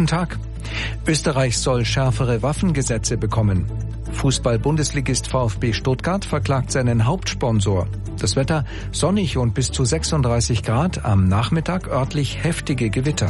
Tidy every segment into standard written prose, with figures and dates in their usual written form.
Guten Tag. Österreich soll schärfere Waffengesetze bekommen. Fußball-Bundesligist VfB Stuttgart verklagt seinen Hauptsponsor. Das Wetter sonnig und bis zu 36 Grad, am Nachmittag örtlich heftige Gewitter.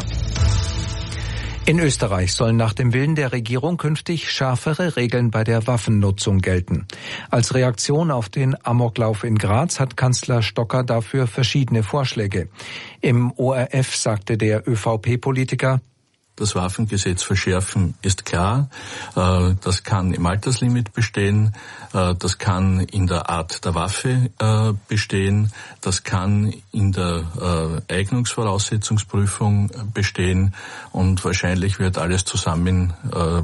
In Österreich sollen nach dem Willen der Regierung künftig schärfere Regeln bei der Waffennutzung gelten. Als Reaktion auf den Amoklauf in Graz hat Kanzler Stocker dafür verschiedene Vorschläge. Im ORF sagte der ÖVP-Politiker: Das Waffengesetz verschärfen ist klar. Das kann im Alterslimit bestehen. Das kann in der Art der Waffe bestehen. Das kann in der Eignungsvoraussetzungsprüfung bestehen. Und wahrscheinlich wird alles zusammen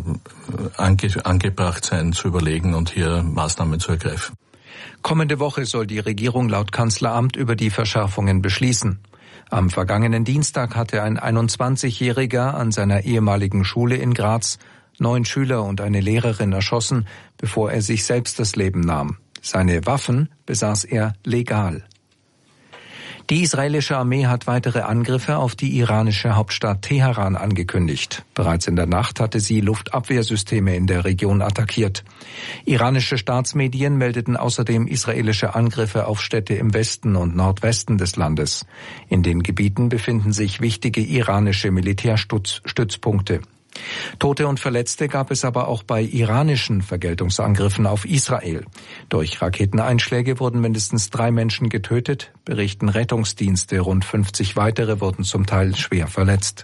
angebracht sein, zu überlegen und hier Maßnahmen zu ergreifen. Kommende Woche soll die Regierung laut Kanzleramt über die Verschärfungen beschließen. Am vergangenen Dienstag hatte ein 21-Jähriger an seiner ehemaligen Schule in Graz 9 Schüler und eine Lehrerin erschossen, bevor er sich selbst das Leben nahm. Seine Waffen besaß er legal. Die israelische Armee hat weitere Angriffe auf die iranische Hauptstadt Teheran angekündigt. Bereits in der Nacht hatte sie Luftabwehrsysteme in der Region attackiert. Iranische Staatsmedien meldeten außerdem israelische Angriffe auf Städte im Westen und Nordwesten des Landes. In den Gebieten befinden sich wichtige iranische Militärstützpunkte. Tote und Verletzte gab es aber auch bei iranischen Vergeltungsangriffen auf Israel. Durch Raketeneinschläge wurden mindestens 3 Menschen getötet, berichten Rettungsdienste. Rund 50 weitere wurden zum Teil schwer verletzt.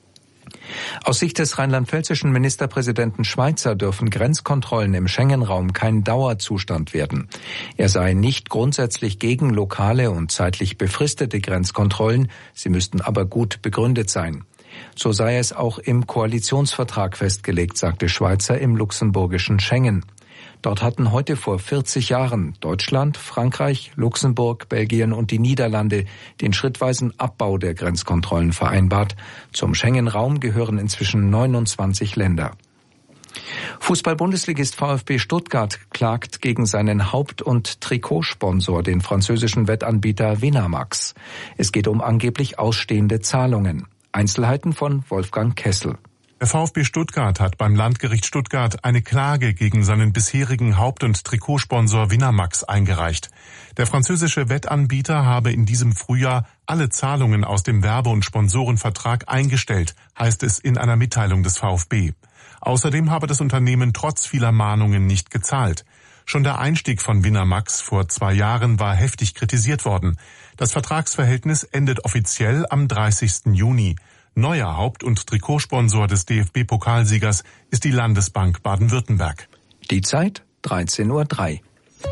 Aus Sicht des rheinland-pfälzischen Ministerpräsidenten Schweitzer dürfen Grenzkontrollen im Schengen-Raum kein Dauerzustand werden. Er sei nicht grundsätzlich gegen lokale und zeitlich befristete Grenzkontrollen, sie müssten aber gut begründet sein. So sei es auch im Koalitionsvertrag festgelegt, sagte Schweitzer im luxemburgischen Schengen. Dort hatten heute vor 40 Jahren Deutschland, Frankreich, Luxemburg, Belgien und die Niederlande den schrittweisen Abbau der Grenzkontrollen vereinbart. Zum Schengen-Raum gehören inzwischen 29 Länder. Fußball-Bundesligist VfB Stuttgart klagt gegen seinen Haupt- und Trikotsponsor, den französischen Wettanbieter Winamax. Es geht um angeblich ausstehende Zahlungen. Einzelheiten von Wolfgang Kessel. Der VfB Stuttgart hat beim Landgericht Stuttgart eine Klage gegen seinen bisherigen Haupt- und Trikotsponsor Winamax eingereicht. Der französische Wettanbieter habe in diesem Frühjahr alle Zahlungen aus dem Werbe- und Sponsorenvertrag eingestellt, heißt es in einer Mitteilung des VfB. Außerdem habe das Unternehmen trotz vieler Mahnungen nicht gezahlt. Schon der Einstieg von Winamax vor 2 Jahren war heftig kritisiert worden. Das Vertragsverhältnis endet offiziell am 30. Juni. Neuer Haupt- und Trikotsponsor des DFB-Pokalsiegers ist die Landesbank Baden-Württemberg. Die Zeit 13:03 Uhr.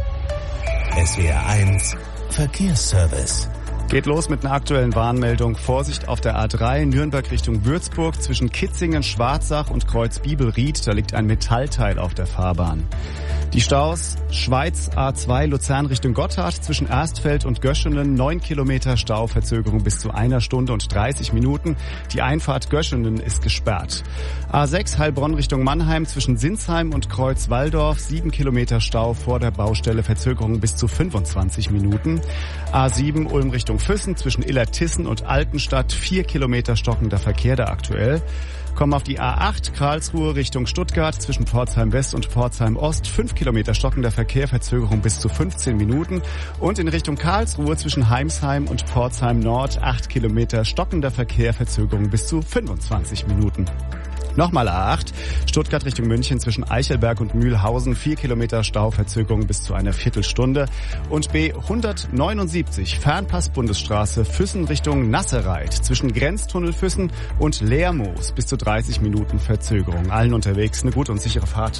SWR1 Verkehrsservice. Geht los mit einer aktuellen Warnmeldung. Vorsicht auf der A3 Nürnberg Richtung Würzburg zwischen Kitzingen, Schwarzach und Kreuz Bibelried. Da liegt ein Metallteil auf der Fahrbahn. Die Staus Schweiz A2 Luzern Richtung Gotthard zwischen Erstfeld und Göschenen 9 Kilometer Stau, Verzögerung bis zu 1 Stunde und 30 Minuten. Die Einfahrt Göschenen ist gesperrt. A6 Heilbronn Richtung Mannheim zwischen Sinsheim und Kreuz Walldorf 7 Kilometer Stau vor der Baustelle, Verzögerung bis zu 25 Minuten. A7 Ulm Richtung Füssen zwischen Illertissen und Altenstadt 4 Kilometer stockender Verkehr da aktuell. Kommen auf die A8 Karlsruhe Richtung Stuttgart zwischen Pforzheim West und Pforzheim Ost 5 Kilometer stockender Verkehr, Verzögerung bis zu 15 Minuten. Und in Richtung Karlsruhe zwischen Heimsheim und Pforzheim Nord 8 Kilometer stockender Verkehr, Verzögerung bis zu 25 Minuten. Nochmal A8, Stuttgart Richtung München zwischen Eichelberg und Mühlhausen, 4 Kilometer Stau, Verzögerung bis zu einer Viertelstunde. Und B179, Fernpass-Bundesstraße, Füssen Richtung Nassereit, zwischen Grenztunnel Füssen und Lermoos, bis zu 30 Minuten Verzögerung. Allen unterwegs eine gute und sichere Fahrt.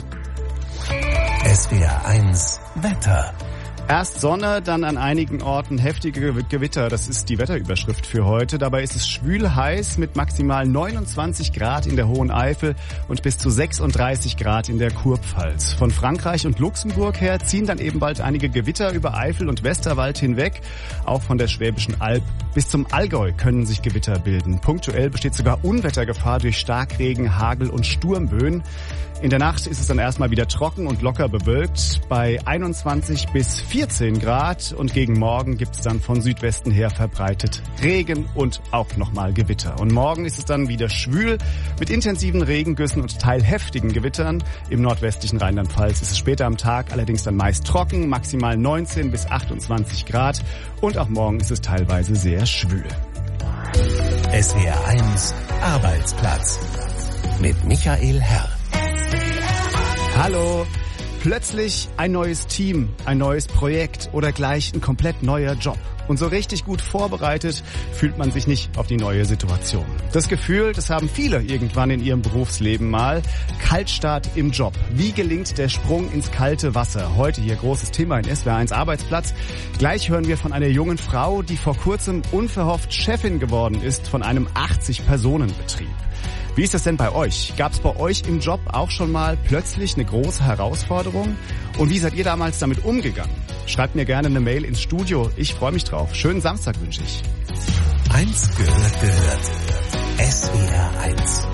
SWR1 Wetter. Erst Sonne, dann an einigen Orten heftige Gewitter. Das ist die Wetterüberschrift für heute. Dabei ist es schwül heiß mit maximal 29 Grad in der Hohen Eifel und bis zu 36 Grad in der Kurpfalz. Von Frankreich und Luxemburg her ziehen dann eben bald einige Gewitter über Eifel und Westerwald hinweg. Auch von der Schwäbischen Alb bis zum Allgäu können sich Gewitter bilden. Punktuell besteht sogar Unwettergefahr durch Starkregen, Hagel und Sturmböen. In der Nacht ist es dann erstmal wieder trocken und locker bewölkt bei 21 bis 24 14 Grad und gegen morgen gibt's dann von Südwesten her verbreitet Regen und auch nochmal Gewitter. Und morgen ist es dann wieder schwül mit intensiven Regengüssen und teilheftigen Gewittern. Im nordwestlichen Rheinland-Pfalz ist es später am Tag allerdings dann meist trocken, maximal 19 bis 28 Grad. Und auch morgen ist es teilweise sehr schwül. SWR 1 Arbeitsplatz mit Michael Herr. Hallo! Plötzlich ein neues Team, ein neues Projekt oder gleich ein komplett neuer Job. Und so richtig gut vorbereitet fühlt man sich nicht auf die neue Situation. Das Gefühl, das haben viele irgendwann in ihrem Berufsleben mal. Kaltstart im Job. Wie gelingt der Sprung ins kalte Wasser? Heute hier großes Thema in SWR 1 Arbeitsplatz. Gleich hören wir von einer jungen Frau, die vor kurzem unverhofft Chefin geworden ist von einem 80-Personen-Betrieb. Wie ist das denn bei euch? Gab es bei euch im Job auch schon mal plötzlich eine große Herausforderung? Und wie seid ihr damals damit umgegangen? Schreibt mir gerne eine Mail ins Studio. Ich freue mich drauf. Schönen Samstag wünsche ich. 1 gehört. SWR 1.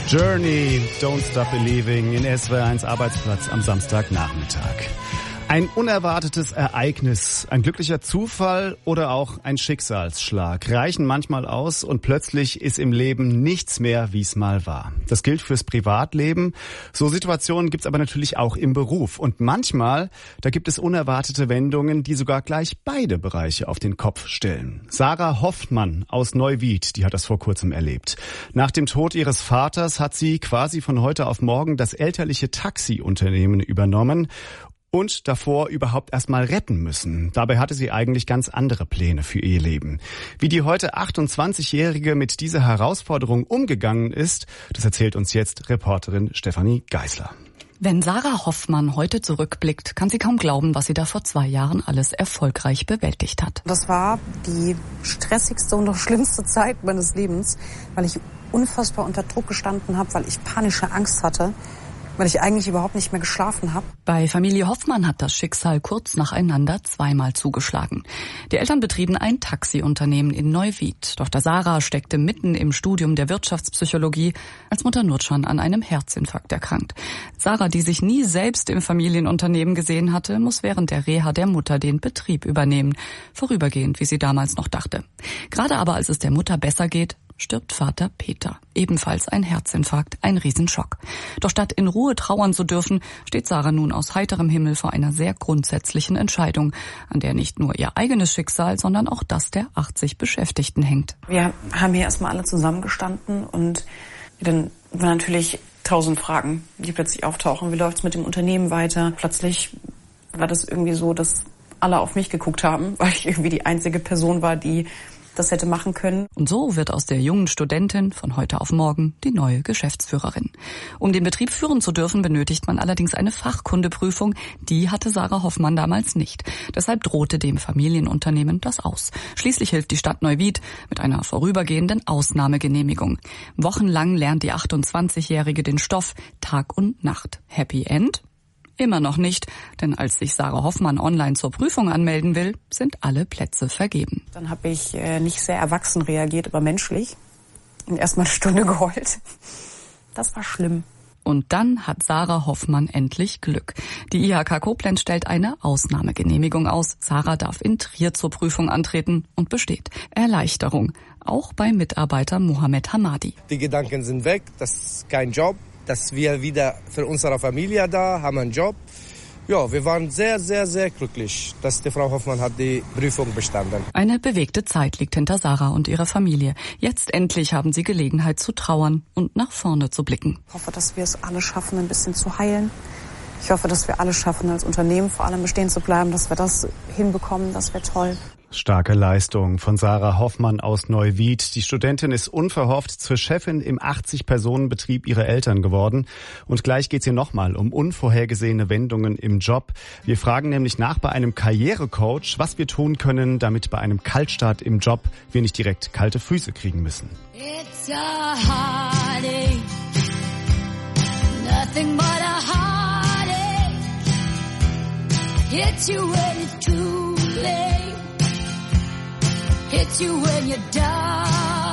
Journey, Don't Stop Believing in SWR1 Arbeitsplatz am Samstagnachmittag. Ein unerwartetes Ereignis, ein glücklicher Zufall oder auch ein Schicksalsschlag reichen manchmal aus und plötzlich ist im Leben nichts mehr, wie es mal war. Das gilt fürs Privatleben. So Situationen gibt's aber natürlich auch im Beruf. Und manchmal, da gibt es unerwartete Wendungen, die sogar gleich beide Bereiche auf den Kopf stellen. Sarah Hoffmann aus Neuwied, die hat das vor kurzem erlebt. Nach dem Tod ihres Vaters hat sie quasi von heute auf morgen das elterliche Taxiunternehmen übernommen und davor überhaupt erstmal retten müssen. Dabei hatte sie eigentlich ganz andere Pläne für ihr Leben. Wie die heute 28-Jährige mit dieser Herausforderung umgegangen ist, das erzählt uns jetzt Reporterin Stefanie Geisler. Wenn Sarah Hoffmann heute zurückblickt, kann sie kaum glauben, was sie da vor 2 Jahren alles erfolgreich bewältigt hat. Das war die stressigste und auch schlimmste Zeit meines Lebens, weil ich unfassbar unter Druck gestanden habe, weil ich panische Angst hatte, weil ich eigentlich überhaupt nicht mehr geschlafen habe. Bei Familie Hoffmann hat das Schicksal kurz nacheinander zweimal zugeschlagen. Die Eltern betrieben ein Taxiunternehmen in Neuwied. Tochter Sarah steckte mitten im Studium der Wirtschaftspsychologie, als Mutter Nurcan an einem Herzinfarkt erkrankt. Sarah, die sich nie selbst im Familienunternehmen gesehen hatte, muss während der Reha der Mutter den Betrieb übernehmen. Vorübergehend, wie sie damals noch dachte. Gerade aber, als es der Mutter besser geht, stirbt Vater Peter. Ebenfalls ein Herzinfarkt, ein Riesenschock. Doch statt in Ruhe trauern zu dürfen, steht Sarah nun aus heiterem Himmel vor einer sehr grundsätzlichen Entscheidung, an der nicht nur ihr eigenes Schicksal, sondern auch das der 80 Beschäftigten hängt. Wir haben hier erstmal alle zusammengestanden und dann waren natürlich 1000 Fragen, die plötzlich auftauchen. Wie läuft's mit dem Unternehmen weiter? Plötzlich war das irgendwie so, dass alle auf mich geguckt haben, weil ich irgendwie die einzige Person war, die das hätte machen können. Und so wird aus der jungen Studentin von heute auf morgen die neue Geschäftsführerin. Um den Betrieb führen zu dürfen, benötigt man allerdings eine Fachkundeprüfung. Die hatte Sarah Hoffmann damals nicht. Deshalb drohte dem Familienunternehmen das aus. Schließlich hilft die Stadt Neuwied mit einer vorübergehenden Ausnahmegenehmigung. Wochenlang lernt die 28-Jährige den Stoff Tag und Nacht. Happy End? Immer noch nicht, denn als sich Sarah Hoffmann online zur Prüfung anmelden will, sind alle Plätze vergeben. Dann habe ich nicht sehr erwachsen reagiert, aber menschlich. Und erstmal eine Stunde geheult. Das war schlimm. Und dann hat Sarah Hoffmann endlich Glück. Die IHK Koblenz stellt eine Ausnahmegenehmigung aus. Sarah darf in Trier zur Prüfung antreten und besteht. Erleichterung, auch bei Mitarbeiter Mohamed Hamadi. Die Gedanken sind weg, das ist kein Job. Dass wir wieder für unsere Familie da haben, einen Job. Ja, wir waren sehr, sehr, sehr glücklich, dass die Frau Hoffmann hat die Prüfung bestanden. Eine bewegte Zeit liegt hinter Sarah und ihrer Familie. Jetzt endlich haben sie Gelegenheit zu trauern und nach vorne zu blicken. Ich hoffe, dass wir es alle schaffen, ein bisschen zu heilen. Ich hoffe, dass wir alle schaffen, als Unternehmen vor allem bestehen zu bleiben, dass wir das hinbekommen. Das wäre toll. Starke Leistung von Sarah Hoffmann aus Neuwied. Die Studentin ist unverhofft zur Chefin im 80-Personen-Betrieb ihrer Eltern geworden. Und gleich geht's hier nochmal um unvorhergesehene Wendungen im Job. Wir fragen nämlich nach bei einem Karrierecoach, was wir tun können, damit bei einem Kaltstart im Job wir nicht direkt kalte Füße kriegen müssen. It's a heartache, nothing but a heartache. Hits you when it's too late. Hits you when you're down.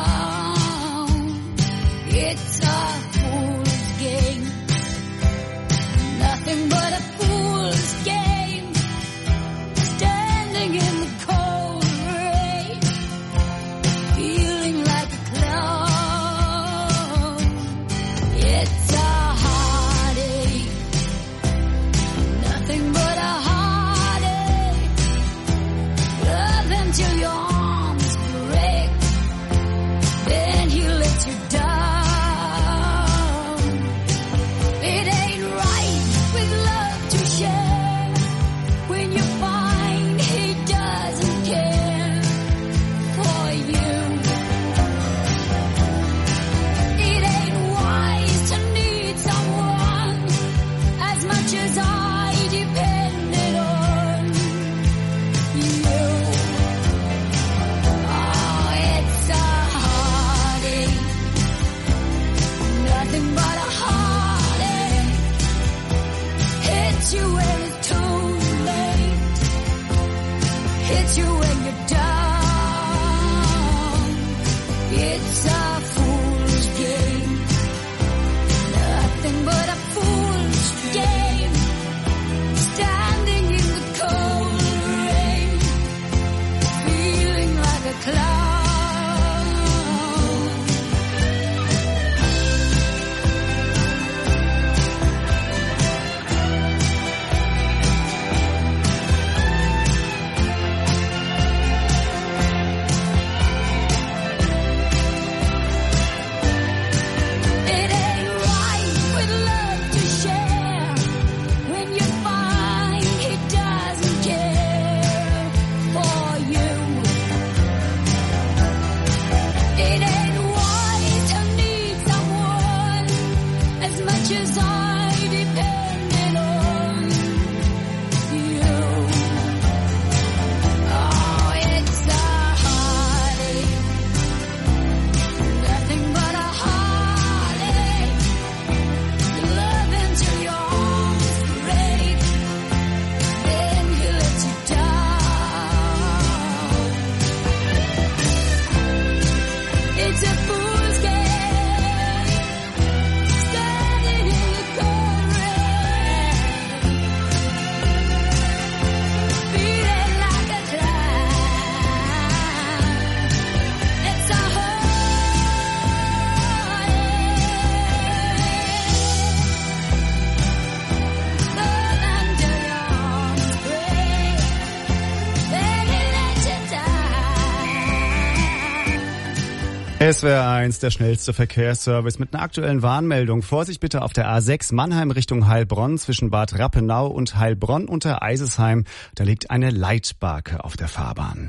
It's a fool's game. Nothing but a fool's game. Standing in the cold rain, feeling like a clown. It's a heartache. Nothing but a heartache. Love until you're then he lets you down. It ain't right with love to share when you find he doesn't care for you. It ain't wise to need someone as much as I depended on you. Nothing but a heartache. Hits you when it's too late. Hits you when you're down. It's a fool's game. SWR 1, der schnellste Verkehrsservice mit einer aktuellen Warnmeldung. Vorsicht bitte auf der A6 Mannheim Richtung Heilbronn zwischen Bad Rappenau und Heilbronn unter Eisesheim. Da liegt eine Leitbarke auf der Fahrbahn.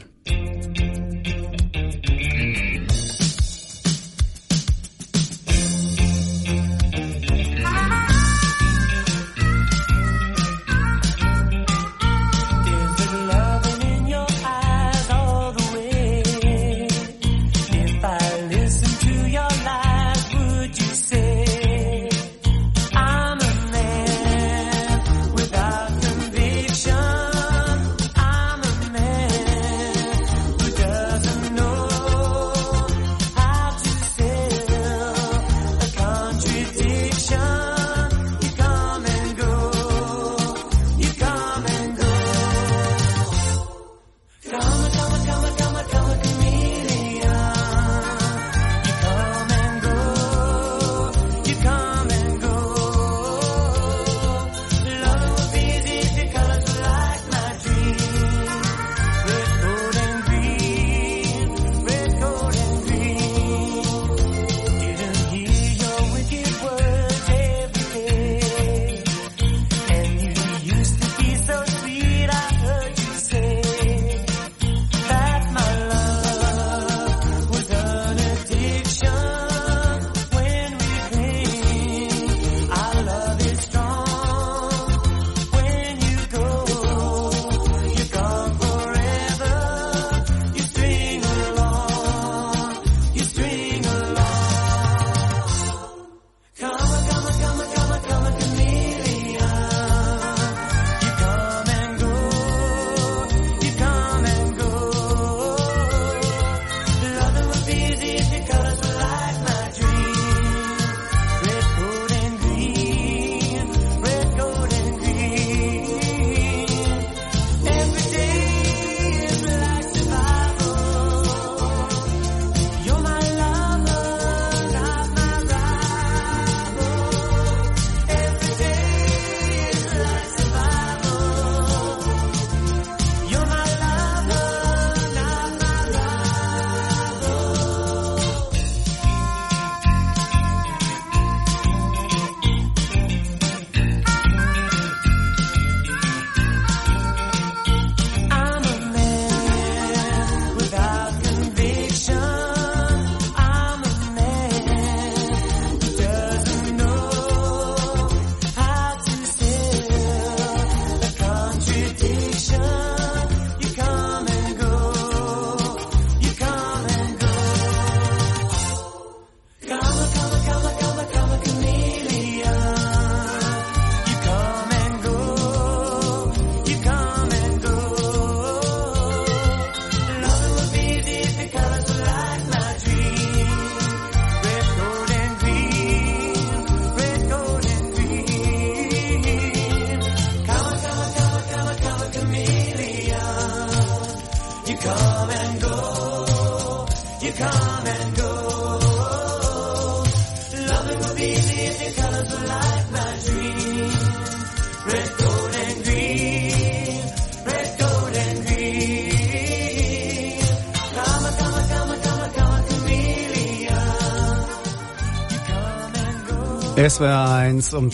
SWR 1 um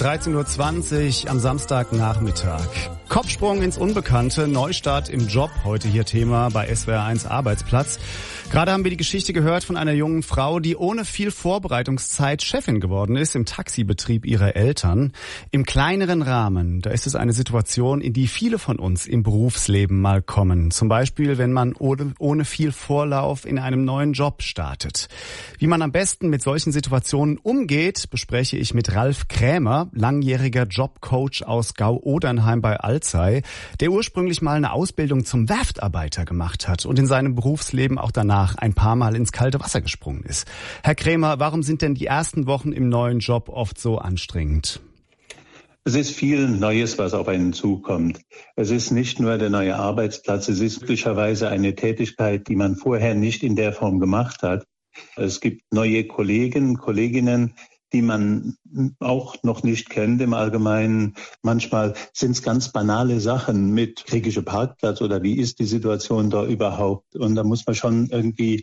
13.20 Uhr am Samstagnachmittag. Kopfsprung ins Unbekannte, Neustart im Job, heute hier Thema bei SWR 1 Arbeitsplatz. Gerade haben wir die Geschichte gehört von einer jungen Frau, die ohne viel Vorbereitungszeit Chefin geworden ist im Taxibetrieb ihrer Eltern. Im kleineren Rahmen, da ist es eine Situation, in die viele von uns im Berufsleben mal kommen. Zum Beispiel, wenn man ohne viel Vorlauf in einem neuen Job startet. Wie man am besten mit solchen Situationen umgeht, bespreche ich mit Ralf Krämer, langjähriger Jobcoach aus Gau-Odernheim bei Alzey, der ursprünglich mal eine Ausbildung zum Werftarbeiter gemacht hat und in seinem Berufsleben auch danach ein paar Mal ins kalte Wasser gesprungen ist. Herr Krämer, warum sind denn die ersten Wochen im neuen Job oft so anstrengend? Es ist viel Neues, was auf einen zukommt. Es ist nicht nur der neue Arbeitsplatz, es ist möglicherweise eine Tätigkeit, die man vorher nicht in der Form gemacht hat. Es gibt neue Kollegen, Kolleginnen, die man auch noch nicht kennt im Allgemeinen. Manchmal sind es ganz banale Sachen mit kriege ich einen Parkplatz oder wie ist die Situation da überhaupt? Und da muss man schon irgendwie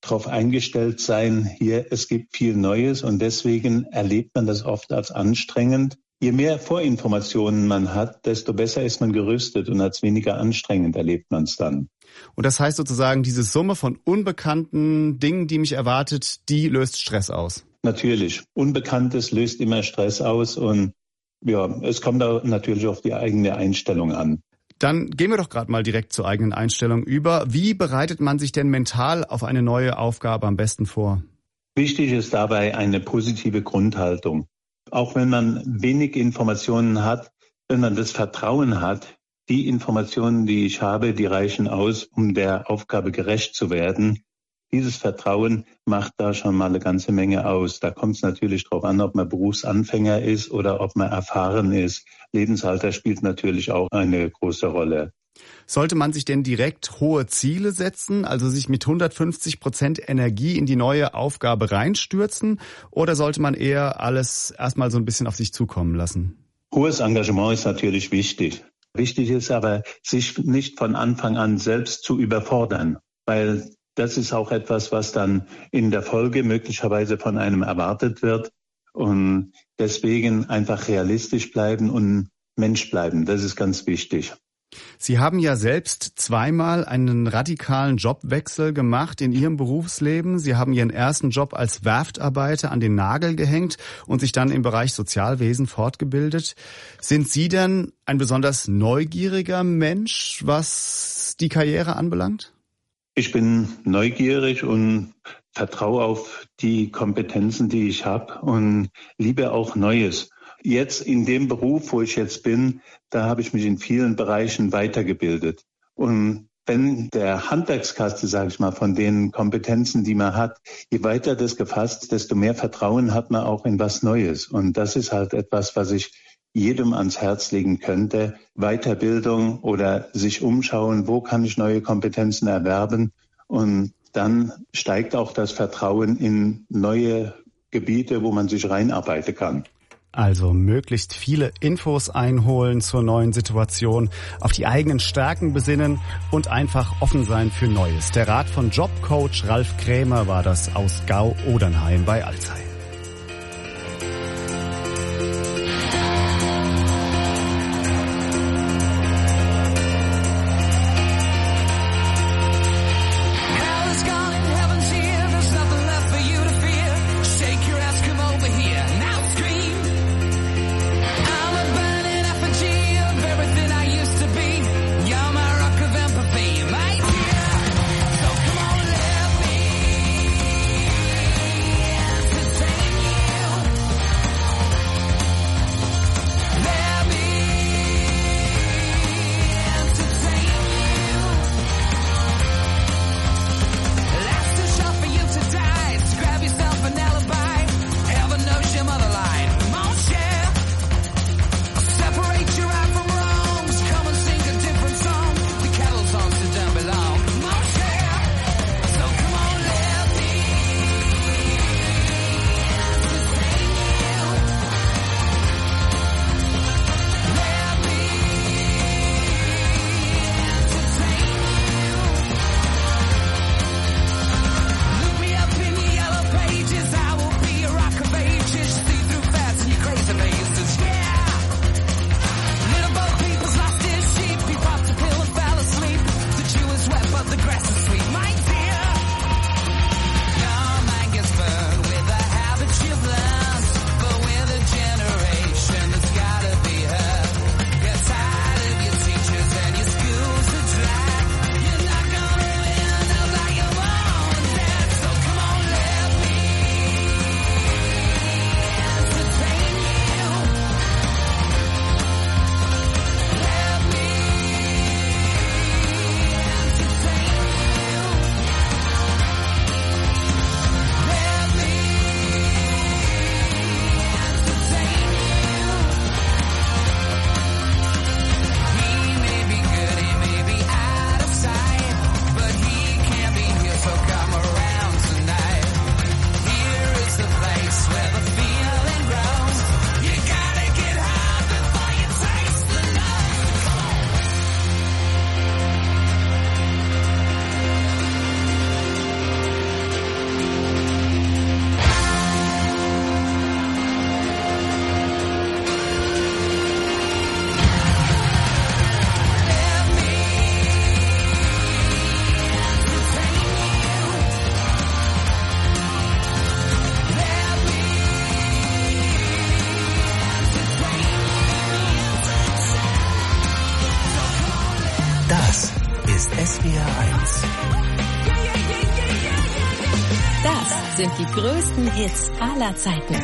darauf eingestellt sein, hier, es gibt viel Neues und deswegen erlebt man das oft als anstrengend. Je mehr Vorinformationen man hat, desto besser ist man gerüstet und als weniger anstrengend erlebt man es dann. Und das heißt sozusagen, diese Summe von unbekannten Dingen, die mich erwartet, die löst Stress aus? Natürlich. Unbekanntes löst immer Stress aus und ja, es kommt da natürlich auf die eigene Einstellung an. Dann gehen wir doch gerade mal direkt zur eigenen Einstellung über. Wie bereitet man sich denn mental auf eine neue Aufgabe am besten vor? Wichtig ist dabei eine positive Grundhaltung. Auch wenn man wenig Informationen hat, wenn man das Vertrauen hat, die Informationen, die ich habe, die reichen aus, um der Aufgabe gerecht zu werden. Dieses Vertrauen macht da schon mal eine ganze Menge aus. Da kommt es natürlich darauf an, ob man Berufsanfänger ist oder ob man erfahren ist. Lebensalter spielt natürlich auch eine große Rolle. Sollte man sich denn direkt hohe Ziele setzen, also sich mit 150% Energie in die neue Aufgabe reinstürzen? Oder sollte man eher alles erstmal so ein bisschen auf sich zukommen lassen? Hohes Engagement ist natürlich wichtig. Wichtig ist aber, sich nicht von Anfang an selbst zu überfordern, weil das ist auch etwas, was dann in der Folge möglicherweise von einem erwartet wird. Und deswegen einfach realistisch bleiben und Mensch bleiben. Das ist ganz wichtig. Sie haben ja selbst zweimal einen radikalen Jobwechsel gemacht in Ihrem Berufsleben. Sie haben Ihren ersten Job als Werftarbeiter an den Nagel gehängt und sich dann im Bereich Sozialwesen fortgebildet. Sind Sie denn ein besonders neugieriger Mensch, was die Karriere anbelangt? Ich bin neugierig und vertraue auf die Kompetenzen, die ich habe und liebe auch Neues. Jetzt in dem Beruf, wo ich jetzt bin, da habe ich mich in vielen Bereichen weitergebildet. Und wenn der Handwerkskasten, sage ich mal, von den Kompetenzen, die man hat, je weiter das gefasst, desto mehr Vertrauen hat man auch in was Neues. Und das ist halt etwas, was ich jedem ans Herz legen könnte. Weiterbildung oder sich umschauen, wo kann ich neue Kompetenzen erwerben? Und dann steigt auch das Vertrauen in neue Gebiete, wo man sich reinarbeiten kann. Also möglichst viele Infos einholen zur neuen Situation, auf die eigenen Stärken besinnen und einfach offen sein für Neues. Der Rat von Jobcoach Ralf Krämer war das aus Gau-Odernheim bei Alzey. Say SWR 1. Das sind die größten Hits aller Zeiten.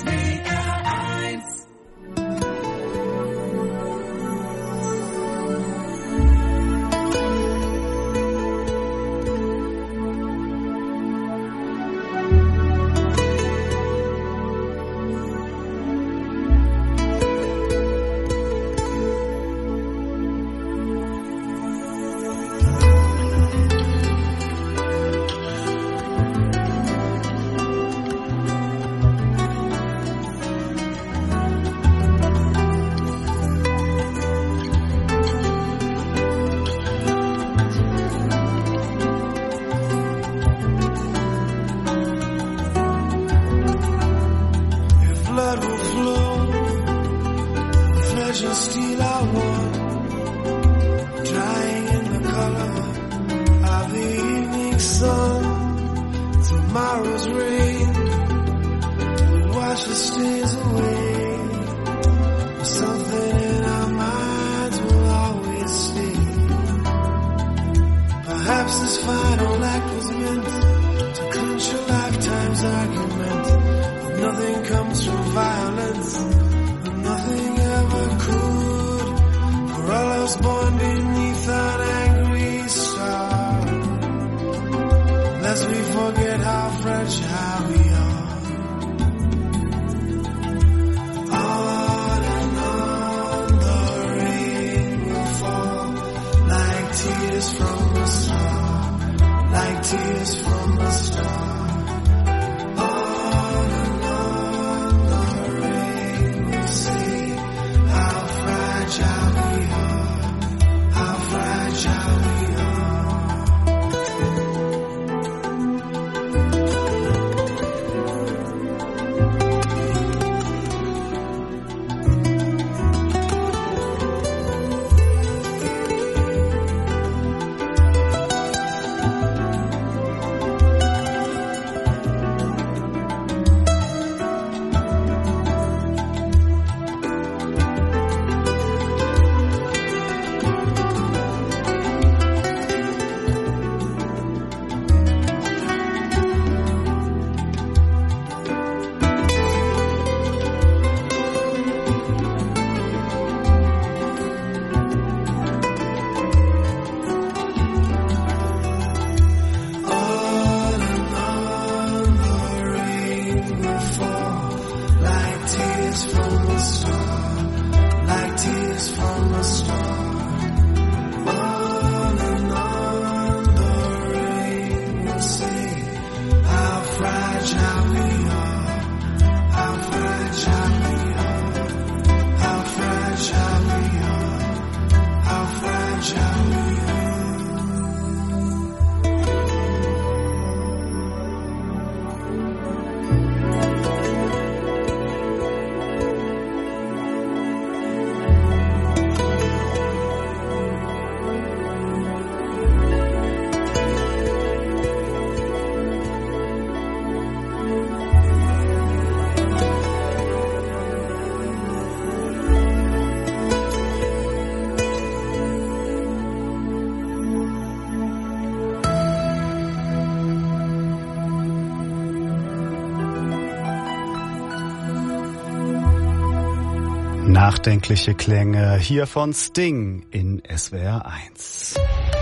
Nachdenkliche Klänge hier von Sting in SWR 1.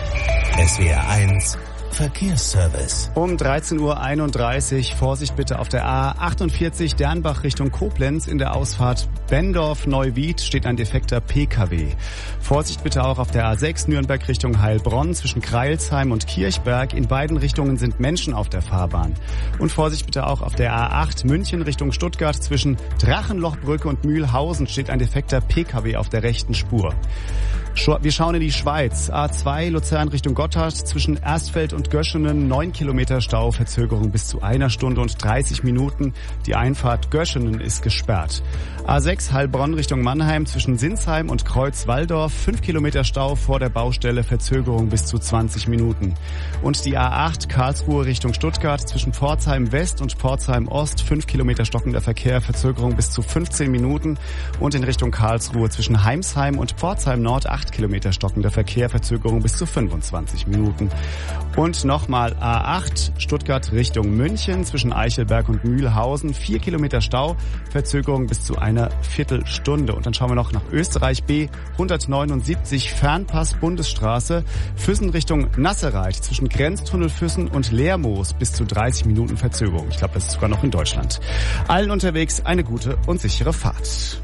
SWR 1 Verkehrsservice. Um 13:31 Uhr, Vorsicht bitte auf der A48 Dernbach Richtung Koblenz. In der Ausfahrt Bendorf-Neuwied steht ein defekter Pkw. Vorsicht bitte auch auf der A6 Nürnberg Richtung Heilbronn zwischen Kreilsheim und Kirchberg. In beiden Richtungen sind Menschen auf der Fahrbahn. Und Vorsicht bitte auch auf der A8 München Richtung Stuttgart zwischen Drachenlochbrücke und Mühlhausen steht ein defekter Pkw auf der rechten Spur. Wir schauen in die Schweiz. A2 Luzern Richtung Gotthard zwischen Erstfeld und und Göschenen 9 Kilometer Stau, Verzögerung bis zu 1 Stunde und 30 Minuten. Die Einfahrt Göschenen ist gesperrt. A6 Heilbronn Richtung Mannheim zwischen Sinsheim und Kreuz-Walldorf, 5 Kilometer Stau vor der Baustelle, Verzögerung bis zu 20 Minuten. Und die A8 Karlsruhe Richtung Stuttgart zwischen Pforzheim West und Pforzheim Ost, 5 Kilometer stockender Verkehr, Verzögerung bis zu 15 Minuten. Und in Richtung Karlsruhe zwischen Heimsheim und Pforzheim Nord 8 Kilometer stockender Verkehr, Verzögerung bis zu 25 Minuten. Und nochmal A8 Stuttgart Richtung München zwischen Eichelberg und Mühlhausen, 4 Kilometer Stau, Verzögerung bis zu einer Viertelstunde. Und dann schauen wir noch nach Österreich, B 179 Fernpass Bundesstraße, Füssen Richtung Nassereit zwischen Grenztunnel Füssen und Lermoos, bis zu 30 Minuten Verzögerung. Ich glaube, das ist sogar noch in Deutschland. Allen unterwegs eine gute und sichere Fahrt.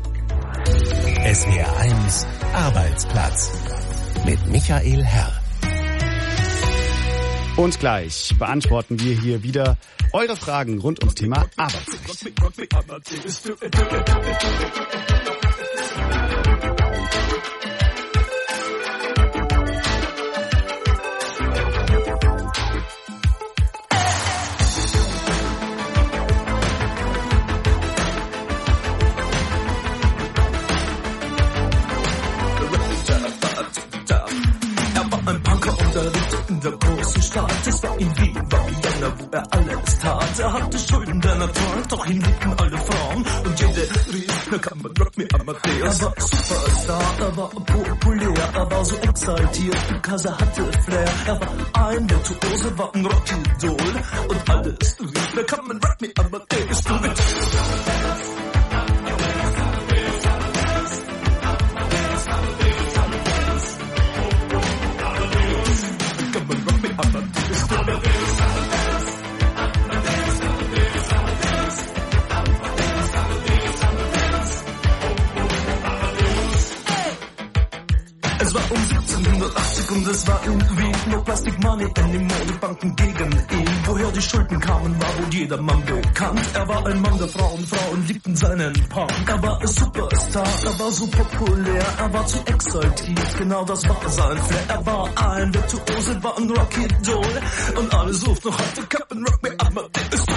SWR 1 Arbeitsplatz mit Michael Herr. Und gleich beantworten wir hier wieder eure Fragen rund ums Thema Arbeitsrecht. In der großen Stadt, es war in Wien, war Vienna, wo er alles tat. Er hatte Schulden, der Natur, doch ihn liebten alle Frauen. Und jede rief, na kann man Rock Me Amadeus. Er war Superstar, er war populär, er war so exaltiert, because er hatte Flair. Er war ein Virtuose, war ein Rockidol. Und alles rief, na kann man Rock Me Amadeus. Du mit Es war um 1780 und es war in Wien. No Plastic Money anymore, die Banken gegen ihn. Woher die Schulden kamen, war wohl jedermann bekannt. Er war ein Mann der Frauen, Frauen liebten seinen Punk. Er war ein Superstar, er war so populär, er war zu exaltiert, genau das war sein Flair. Er war ein Virtuose, war ein Rockidol. Und alle suchten noch heute Captain Rock Me Amadeus.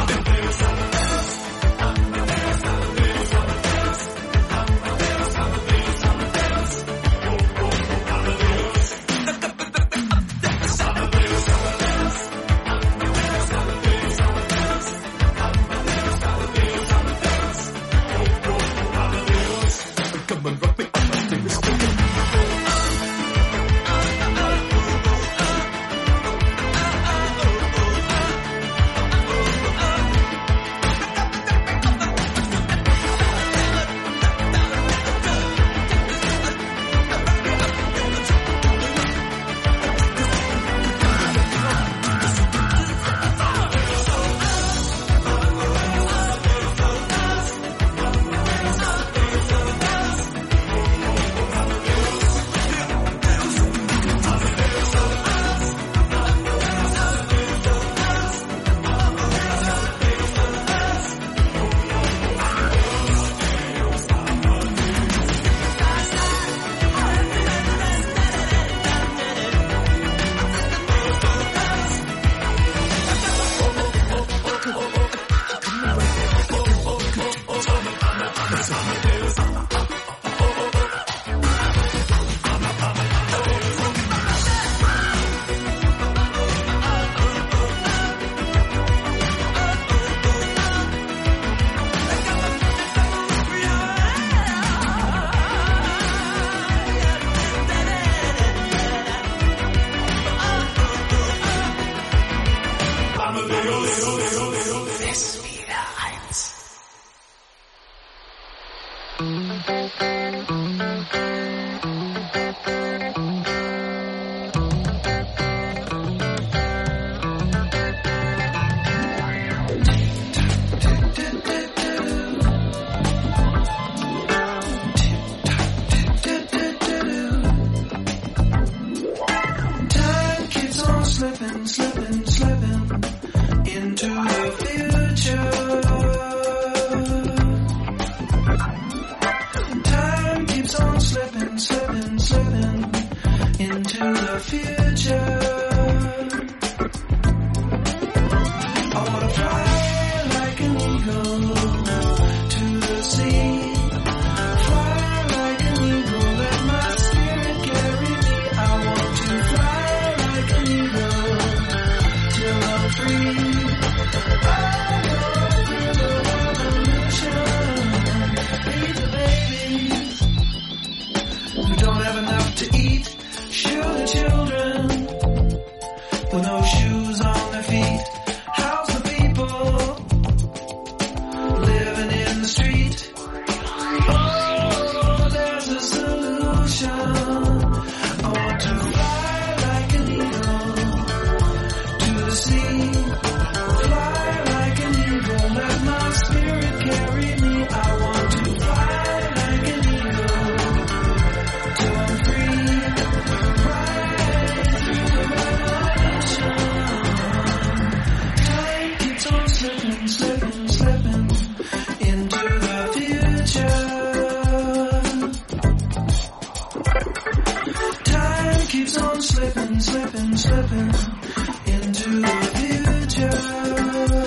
keeps on slipping, slipping, slipping into the future.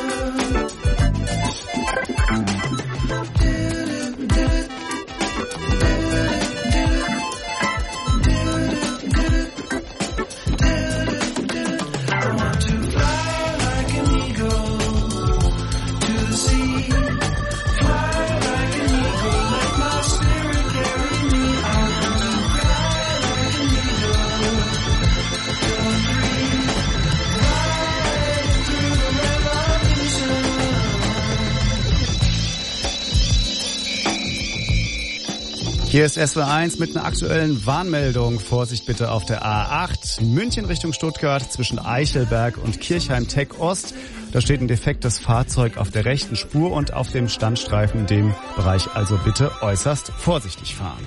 Hier ist SW1 mit einer aktuellen Warnmeldung. Vorsicht bitte auf der A8 München Richtung Stuttgart zwischen Eichelberg und Kirchheim-Tech Ost. Da steht ein defektes Fahrzeug auf der rechten Spur und auf dem Standstreifen in dem Bereich. Also bitte äußerst vorsichtig fahren.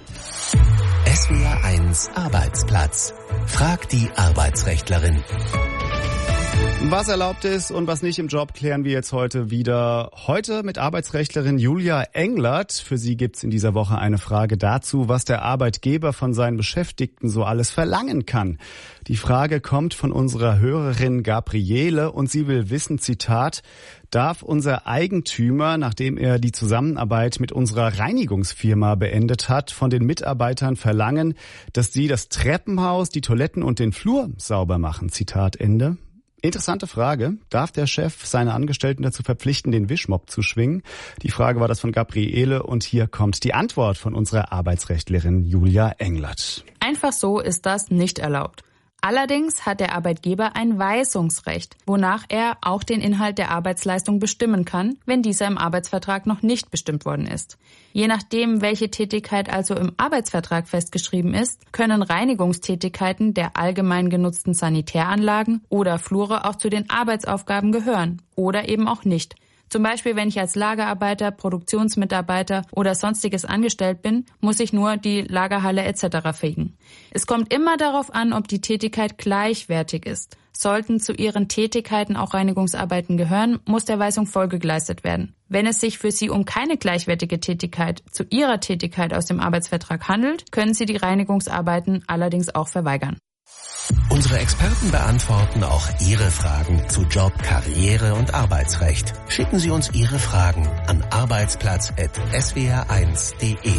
SWR1 Arbeitsplatz. Frag die Arbeitsrechtlerin. Was erlaubt ist und was nicht im Job, klären wir jetzt heute wieder. Heute mit Arbeitsrechtlerin Julia Englert. Für sie gibt's in dieser Woche eine Frage dazu, was der Arbeitgeber von seinen Beschäftigten so alles verlangen kann. Die Frage kommt von unserer Hörerin Gabriele und sie will wissen, Zitat, darf unser Eigentümer, nachdem er die Zusammenarbeit mit unserer Reinigungsfirma beendet hat, von den Mitarbeitern verlangen, dass sie das Treppenhaus, die Toiletten und den Flur sauber machen? Zitat Ende. Interessante Frage. Darf der Chef seine Angestellten dazu verpflichten, den Wischmopp zu schwingen? Die Frage war das von Gabriele und hier kommt die Antwort von unserer Arbeitsrechtlerin Julia Englert. Einfach so ist das nicht erlaubt. Allerdings hat der Arbeitgeber ein Weisungsrecht, wonach er auch den Inhalt der Arbeitsleistung bestimmen kann, wenn dieser im Arbeitsvertrag noch nicht bestimmt worden ist. Je nachdem, welche Tätigkeit also im Arbeitsvertrag festgeschrieben ist, können Reinigungstätigkeiten der allgemein genutzten Sanitäranlagen oder Flure auch zu den Arbeitsaufgaben gehören oder eben auch nicht. Zum Beispiel, wenn ich als Lagerarbeiter, Produktionsmitarbeiter oder sonstiges angestellt bin, muss ich nur die Lagerhalle etc. fegen. Es kommt immer darauf an, ob die Tätigkeit gleichwertig ist. Sollten zu Ihren Tätigkeiten auch Reinigungsarbeiten gehören, muss der Weisung Folge geleistet werden. Wenn es sich für Sie um keine gleichwertige Tätigkeit zu Ihrer Tätigkeit aus dem Arbeitsvertrag handelt, können Sie die Reinigungsarbeiten allerdings auch verweigern. Unsere Experten beantworten auch Ihre Fragen zu Job, Karriere und Arbeitsrecht. Schicken Sie uns Ihre Fragen an arbeitsplatz@swr1.de.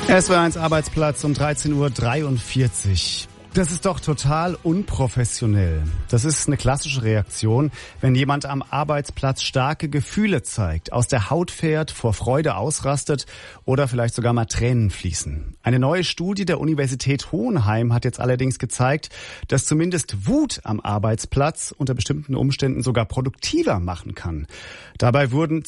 SWR1 Arbeitsplatz um 13:43 Uhr. Das ist doch total unprofessionell. Das ist eine klassische Reaktion, wenn jemand am Arbeitsplatz starke Gefühle zeigt, aus der Haut fährt, vor Freude ausrastet oder vielleicht sogar mal Tränen fließen. Eine neue Studie der Universität Hohenheim hat jetzt allerdings gezeigt, dass zumindest Wut am Arbeitsplatz unter bestimmten Umständen sogar produktiver machen kann. Dabei wurden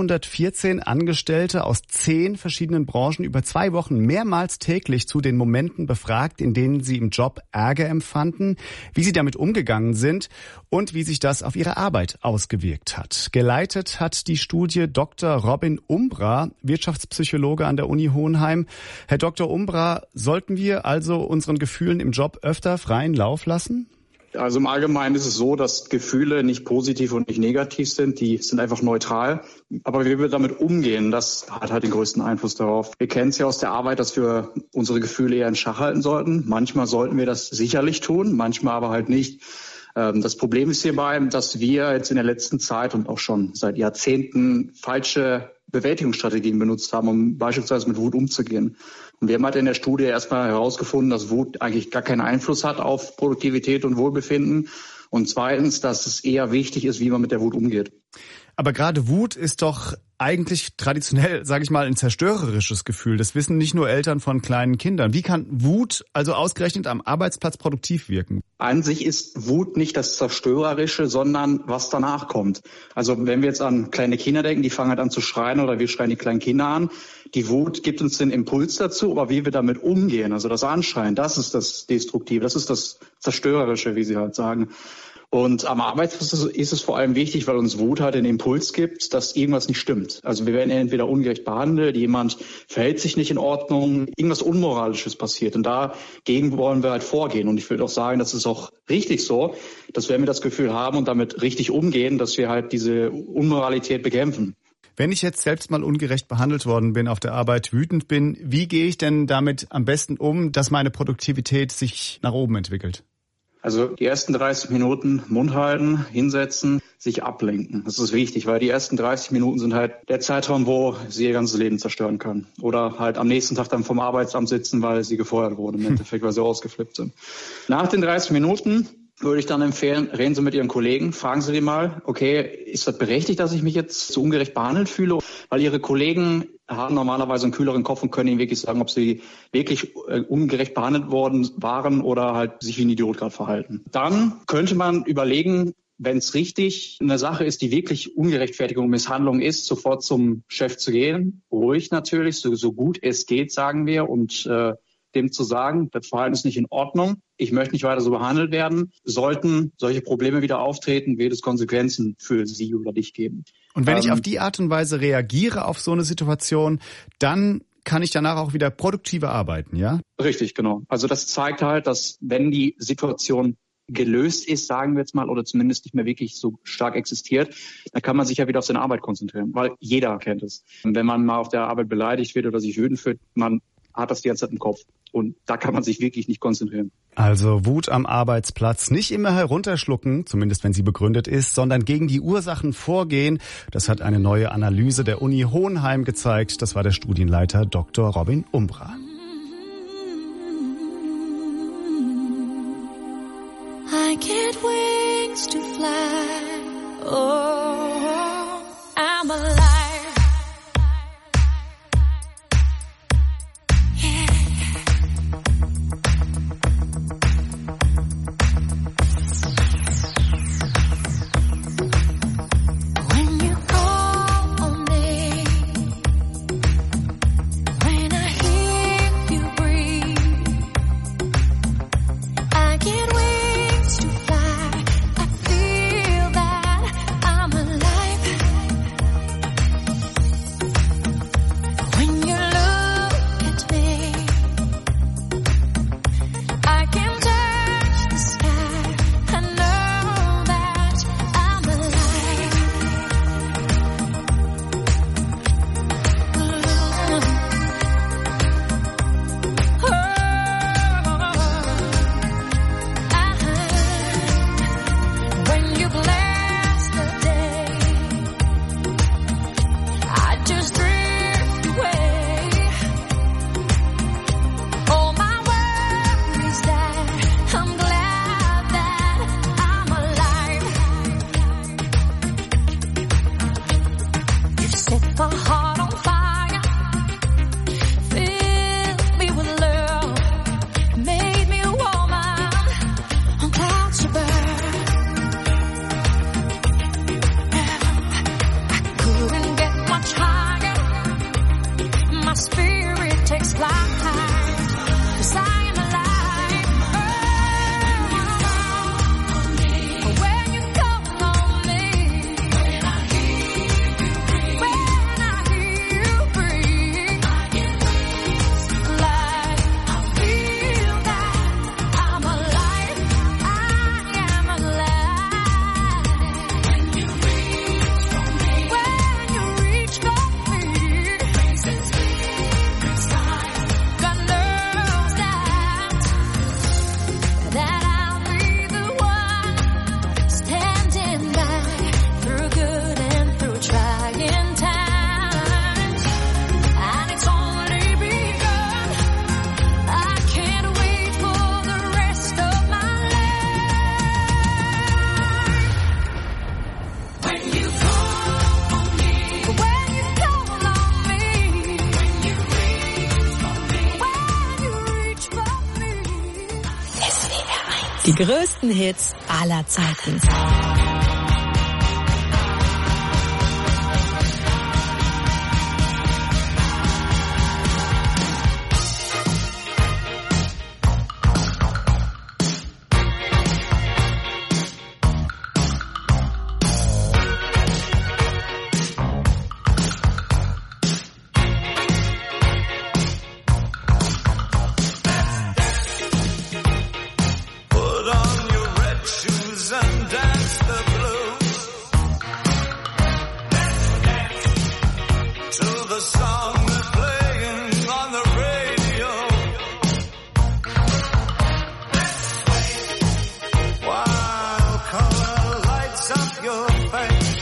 214 Angestellte aus 10 verschiedenen Branchen über 2 Wochen mehrmals täglich zu den Momenten befragt, in denen sie im Job Ärger empfanden, wie sie damit umgegangen sind und wie sich das auf ihre Arbeit ausgewirkt hat. Geleitet hat die Studie Dr. Robin Umbra, Wirtschaftspsychologe an der Uni Hohenheim. Herr Dr. Umbra, sollten wir also unseren Gefühlen im Job öfter freien Lauf lassen? Also im Allgemeinen ist es so, dass Gefühle nicht positiv und nicht negativ sind. Die sind einfach neutral. Aber wie wir damit umgehen, das hat halt den größten Einfluss darauf. Wir kennen es ja aus der Arbeit, dass wir unsere Gefühle eher in Schach halten sollten. Manchmal sollten wir das sicherlich tun, manchmal aber halt nicht. Das Problem ist hierbei, dass wir jetzt in der letzten Zeit und auch schon seit Jahrzehnten falsche Bewältigungsstrategien benutzt haben, um beispielsweise mit Wut umzugehen. Und wir haben halt in der Studie erstmal herausgefunden, dass Wut eigentlich gar keinen Einfluss hat auf Produktivität und Wohlbefinden. Und zweitens, dass es eher wichtig ist, wie man mit der Wut umgeht. Aber gerade Wut ist doch eigentlich traditionell, sage ich mal, ein zerstörerisches Gefühl. Das wissen nicht nur Eltern von kleinen Kindern. Wie kann Wut also ausgerechnet am Arbeitsplatz produktiv wirken? An sich ist Wut nicht das Zerstörerische, sondern was danach kommt. Also wenn wir jetzt an kleine Kinder denken, die fangen halt an zu schreien oder wir schreien die kleinen Kinder an. Die Wut gibt uns den Impuls dazu, aber wie wir damit umgehen, also das Anschreien, das ist das Destruktive, das ist das Zerstörerische, wie Sie halt sagen. Und am Arbeitsplatz ist es vor allem wichtig, weil uns Wut halt den Impuls gibt, dass irgendwas nicht stimmt. Also wir werden entweder ungerecht behandelt, jemand verhält sich nicht in Ordnung, irgendwas Unmoralisches passiert. Und dagegen wollen wir halt vorgehen. Und ich würde auch sagen, das ist auch richtig so, dass wenn wir das Gefühl haben und damit richtig umgehen, dass wir halt diese Unmoralität bekämpfen. Wenn ich jetzt selbst mal ungerecht behandelt worden bin, auf der Arbeit wütend bin, wie gehe ich denn damit am besten um, dass meine Produktivität sich nach oben entwickelt? Also die ersten 30 Minuten Mund halten, hinsetzen, sich ablenken. Das ist wichtig, weil die ersten 30 Minuten sind halt der Zeitraum, wo sie ihr ganzes Leben zerstören können. Oder halt am nächsten Tag dann vom Arbeitsamt sitzen, weil sie gefeuert wurden, im Endeffekt, weil sie ausgeflippt sind. Nach den 30 Minuten würde ich dann empfehlen, reden Sie mit Ihren Kollegen, fragen Sie die mal, okay, ist das berechtigt, dass ich mich jetzt so ungerecht behandelt fühle? Weil Ihre Kollegen haben normalerweise einen kühleren Kopf und können Ihnen wirklich sagen, ob sie wirklich ungerecht behandelt worden waren oder halt sich wie ein Idiot gerade verhalten. Dann könnte man überlegen, wenn es richtig eine Sache ist, die wirklich Ungerechtfertigung, Misshandlung ist, sofort zum Chef zu gehen. Ruhig natürlich, so gut es geht, sagen wir, und dem zu sagen, das Verhalten ist nicht in Ordnung, ich möchte nicht weiter so behandelt werden, sollten solche Probleme wieder auftreten, wird es Konsequenzen für Sie oder dich geben. Und wenn ich auf die Art und Weise reagiere auf so eine Situation, dann kann ich danach auch wieder produktiver arbeiten, ja? Richtig, genau. Also das zeigt halt, dass wenn die Situation gelöst ist, sagen wir jetzt mal, oder zumindest nicht mehr wirklich so stark existiert, dann kann man sich ja wieder auf seine Arbeit konzentrieren, weil jeder kennt es. Und wenn man mal auf der Arbeit beleidigt wird oder sich wütend fühlt, man hat das die ganze Zeit im Kopf. Und da kann man sich wirklich nicht konzentrieren. Also Wut am Arbeitsplatz nicht immer herunterschlucken, zumindest wenn sie begründet ist, sondern gegen die Ursachen vorgehen. Das hat eine neue Analyse der Uni Hohenheim gezeigt. Das war der Studienleiter Dr. Robin Umbra. I get wings to fly. Oh, I'm alive. I get wings to fly. I feel that. spirit takes flight. 'Cause I am alive. When you call on me, when I hear you breathe, like I feel that I'm alive. I am alive. When you reach for me, God knows that I'll be the one standing by through good and through trying times. And it's only begun. I can't wait for the rest of my life. When you call on me, when you call on me, when you reach for me, when you reach for me. SWR 1. Die größten Hits aller Zeiten. Put on your red shoes and dance the blues. To the song that's playing on the radio. While color lights up your face.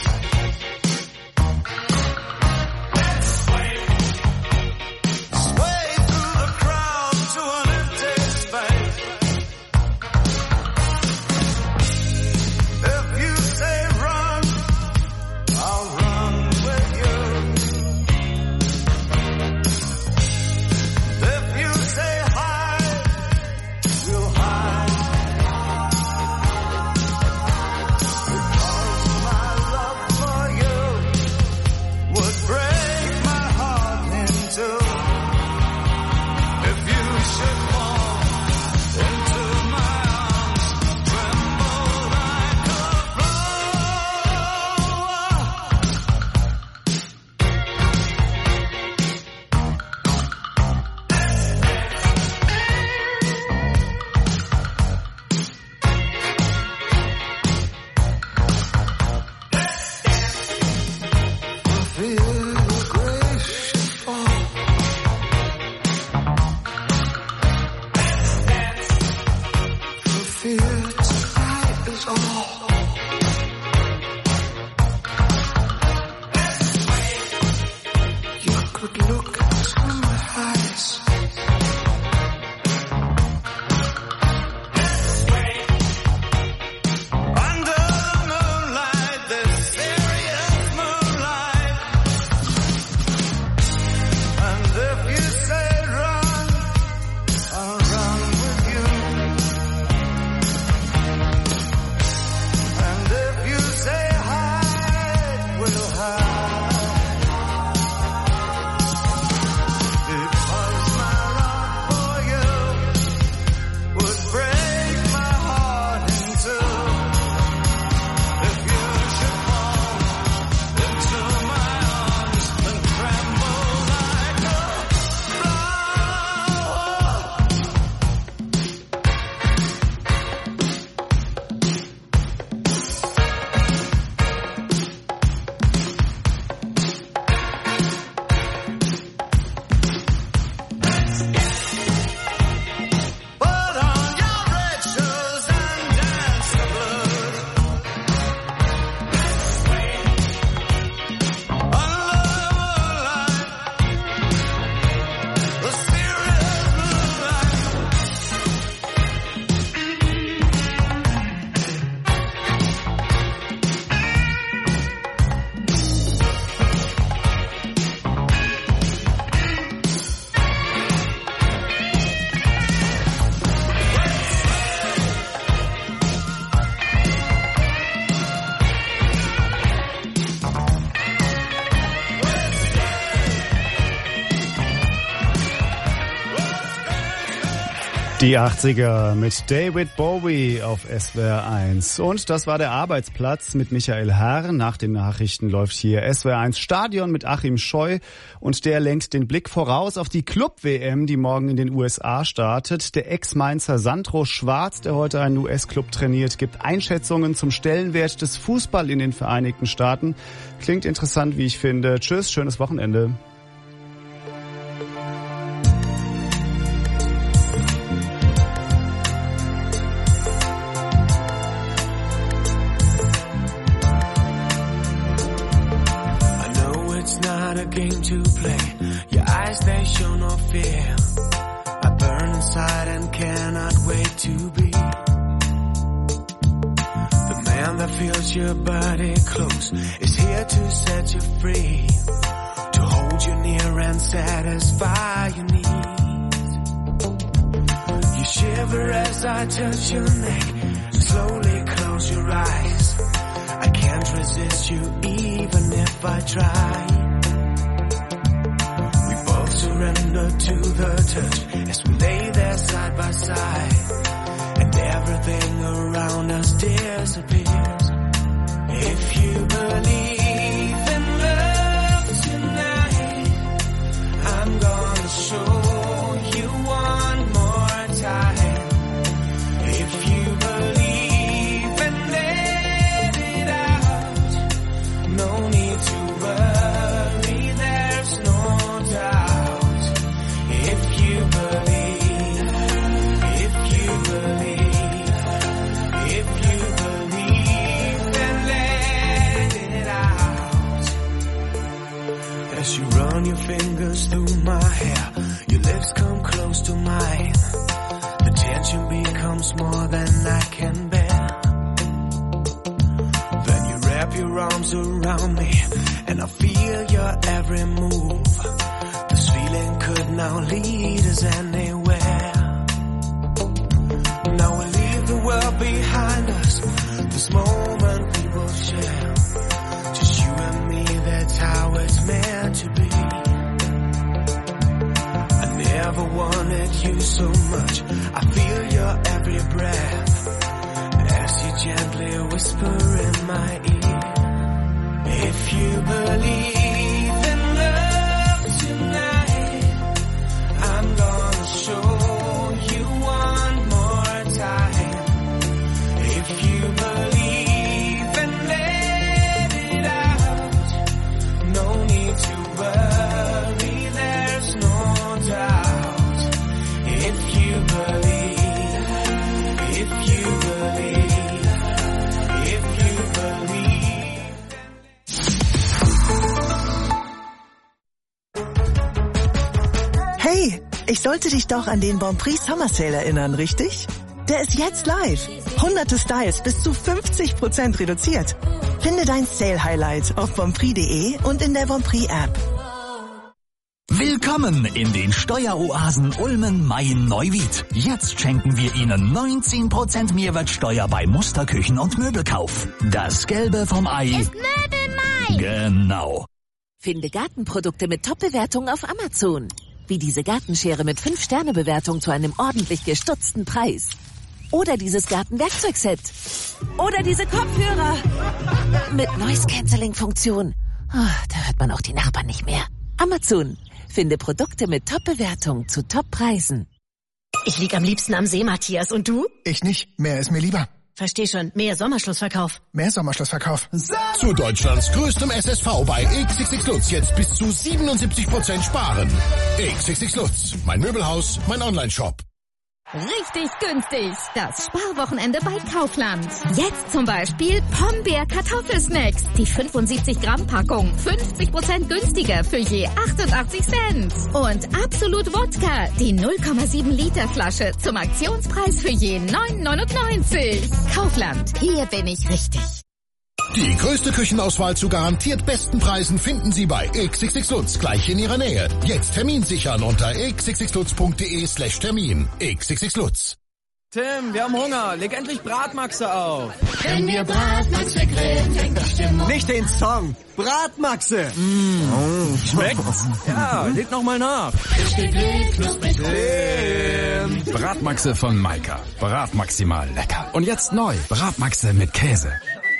Sway through the crowd to an empty space. If you say run, I'll run with you. If you say hide, we'll hide. Because my love for you would break my heart in two. If you should fall into my arms, tremble like a feel your grace fall. For fear tonight is all. You could look into my eyes. Under the moonlight, this serious moonlight. And if you say run, I'll run with you. And if you say hide, we'll hide. Die 80er mit David Bowie auf SWR 1. Und das war der Arbeitsplatz mit Michael Herr. Nach den Nachrichten läuft hier SWR 1 Stadion mit Achim Scheu. Und der lenkt den Blick voraus auf die Club-WM, die morgen in den USA startet. Der Ex-Mainzer Sandro Schwarz, der heute einen US-Club trainiert, gibt Einschätzungen zum Stellenwert des Fußball in den Vereinigten Staaten. Klingt interessant, wie ich finde. Tschüss, schönes Wochenende. Game to play. Your eyes, they show no fear. I burn inside and cannot wait to be the man that feels your body close, is here to set you free, to hold you near and satisfy your needs. You shiver as I touch your neck, slowly close your eyes. I can't resist you even if I try. Surrender to the touch as we lay there side by side, and everything around us disappears. If you believe in love tonight, I'm gonna show you one more time. If you believe and let it out, no need to worry, there's no doubt. As you run your fingers through my hair, your lips come close to mine. The tension becomes more than I can bear. Then you wrap your arms around me, and I feel your every move. This feeling could now lead us anywhere. Now we leave the world behind us, this moment we will share. Just you and me, that's how it's meant to be. I never wanted you so much, I feel your every breath, as you gently whisper in my ear. If you believe in love tonight, I'm gonna show you one more time. If you believe and let it out, no need to worry, there's no doubt. If you believe, if you believe, if you believe. Hey, ich sollte dich doch an den Bon Prix Summer Sale erinnern, richtig? Der ist jetzt live. Hunderte Styles bis zu 50% reduziert. Finde dein Sale-Highlight auf bonprix.de und in der Bon Prix App. Willkommen in den Steueroasen Ulmen, Mayen, Neuwied. Jetzt schenken wir Ihnen 19% Mehrwertsteuer bei Musterküchen und Möbelkauf. Das Gelbe vom Ei ist Möbelmai. Genau. Finde Gartenprodukte mit Top-Bewertung auf Amazon. Wie diese Gartenschere mit 5-Sterne-Bewertung zu einem ordentlich gestutzten Preis. Oder dieses Gartenwerkzeugset. Oder diese Kopfhörer. Mit Noise-Canceling-Funktion. Oh, da hört man auch die Nachbarn nicht mehr. Amazon. Finde Produkte mit Top-Bewertung zu Top-Preisen. Ich lieg am liebsten am See, Matthias. Und du? Ich nicht. Meer ist mir lieber. Versteh schon. Mehr Sommerschlussverkauf. Mehr Sommerschlussverkauf. Zu Deutschlands größtem SSV bei XXX Lutz jetzt bis zu 77% sparen. XXX Lutz. Mein Möbelhaus, mein Onlineshop. Richtig günstig. Das Sparwochenende bei Kaufland. Jetzt zum Beispiel Pombeer Kartoffelsnacks. Die 75 Gramm Packung. 50% günstiger für je 88 Cent. Und Absolut Wodka. Die 0,7 Liter Flasche zum Aktionspreis für je 9,99. Kaufland. Hier bin ich richtig. Die größte Küchenauswahl zu garantiert besten Preisen finden Sie bei XXX Lutz, gleich in Ihrer Nähe. Jetzt Termin sichern unter xxxlutz.de/Termin. XXX Lutz. Tim, wir haben Hunger. Leg endlich Bratmaxe auf. Wenn wir Bratmaxe grillen, fängt die Stimmung. Nicht den Song. Bratmaxe. Schmeckt? Ja, leg noch mal nach. Frisch gegrillt, knusprig. Bratmaxe von Maika. Bratmaximal lecker. Und jetzt neu. Bratmaxe mit Käse.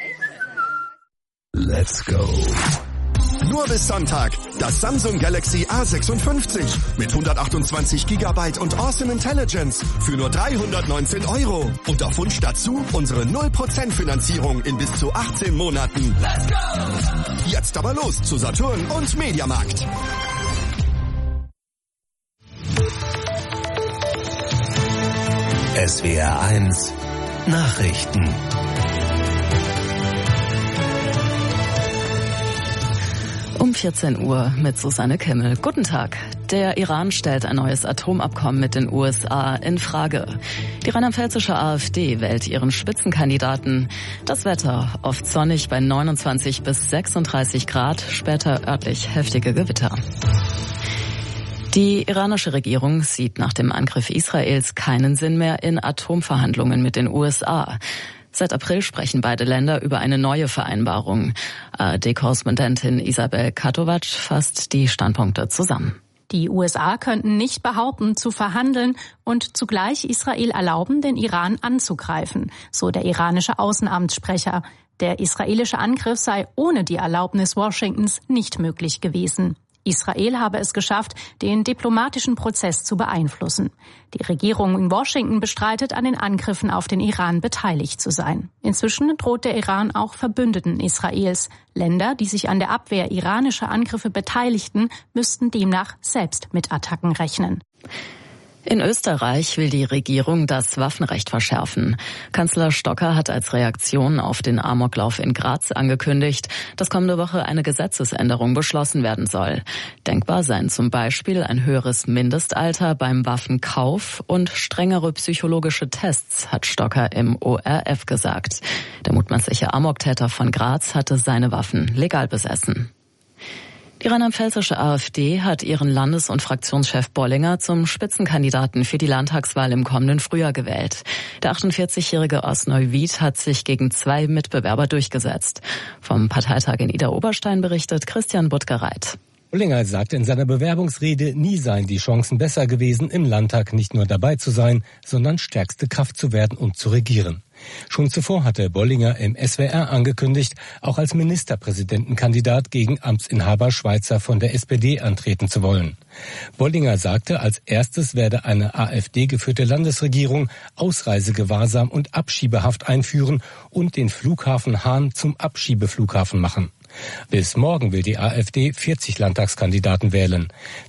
Let's go. Nur bis Sonntag. Das Samsung Galaxy A56 mit 128 GB und Awesome Intelligence für nur 319 €. Und auf Wunsch dazu unsere 0% Finanzierung in bis zu 18 Monaten. Let's go! Jetzt aber los zu Saturn und Mediamarkt. SWR 1 Nachrichten. Um 14 Uhr mit Susanne Kimmel. Guten Tag. Der Iran stellt ein neues Atomabkommen mit den USA in Frage. Die rheinland-pfälzische AfD wählt ihren Spitzenkandidaten. Das Wetter oft sonnig bei 29 bis 36 Grad, später örtlich heftige Gewitter. Die iranische Regierung sieht nach dem Angriff Israels keinen Sinn mehr in Atomverhandlungen mit den USA. Seit April sprechen beide Länder über eine neue Vereinbarung. ARD-Korrespondentin Isabel Katovac fasst die Standpunkte zusammen. Die USA könnten nicht behaupten, zu verhandeln und zugleich Israel erlauben, den Iran anzugreifen, so der iranische Außenamtssprecher. Der israelische Angriff sei ohne die Erlaubnis Washingtons nicht möglich gewesen. Israel habe es geschafft, den diplomatischen Prozess zu beeinflussen. Die Regierung in Washington bestreitet, an den Angriffen auf den Iran beteiligt zu sein. Inzwischen droht der Iran auch Verbündeten Israels. Länder, die sich an der Abwehr iranischer Angriffe beteiligten, müssten demnach selbst mit Attacken rechnen. In Österreich will die Regierung das Waffenrecht verschärfen. Kanzler Stocker hat als Reaktion auf den Amoklauf in Graz angekündigt, dass kommende Woche eine Gesetzesänderung beschlossen werden soll. Denkbar seien zum Beispiel ein höheres Mindestalter beim Waffenkauf und strengere psychologische Tests, hat Stocker im ORF gesagt. Der mutmaßliche Amoktäter von Graz hatte seine Waffen legal besessen. Die rheinland-pfälzische AfD hat ihren Landes- und Fraktionschef Bollinger zum Spitzenkandidaten für die Landtagswahl im kommenden Frühjahr gewählt. Der 48-jährige aus Neuwied hat sich gegen 2 Mitbewerber durchgesetzt. Vom Parteitag in Idar-Oberstein berichtet Christian Buttgereit. Bollinger sagte in seiner Bewerbungsrede, nie seien die Chancen besser gewesen, im Landtag nicht nur dabei zu sein, sondern stärkste Kraft zu werden und zu regieren. Schon zuvor hatte Bollinger im SWR angekündigt, auch als Ministerpräsidentenkandidat gegen Amtsinhaber Schweizer von der SPD antreten zu wollen. Bollinger sagte, als erstes werde eine AfD-geführte Landesregierung Ausreisegewahrsam und Abschiebehaft einführen und den Flughafen Hahn zum Abschiebeflughafen machen. Bis morgen will die AfD 40 Landtagskandidaten wählen.